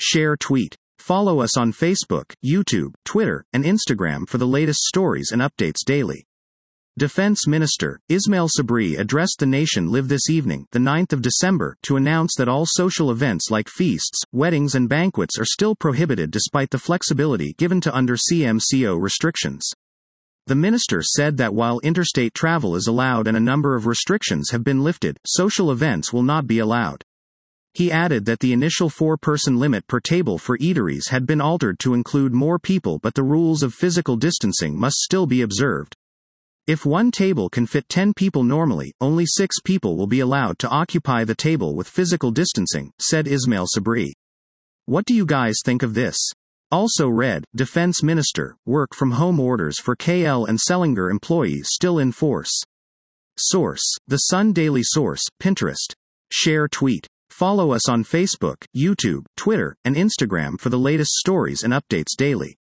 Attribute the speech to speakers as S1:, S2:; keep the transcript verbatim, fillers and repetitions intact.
S1: Share tweet. Follow us on Facebook, YouTube, Twitter, and Instagram for the latest stories and updates daily. Defense Minister Ismail Sabri addressed the nation live this evening, the ninth of December, to announce that all social events like feasts, weddings and banquets are still prohibited despite the flexibility given to under C M C O restrictions. The minister said that while interstate travel is allowed and a number of restrictions have been lifted, social events will not be allowed. He added that the initial four-person limit per table for eateries had been altered to include more people, but the rules of physical distancing must still be observed. If one table can fit ten people normally, only six people will be allowed to occupy the table with physical distancing, said Ismail Sabri. What do you guys think of this? Also read, Defense Minister, work from home orders for K L and Selangor employees still in force. Source, The Sun Daily Source, Pinterest. Share tweet. Follow us on Facebook, YouTube, Twitter, and Instagram for the latest stories and updates daily.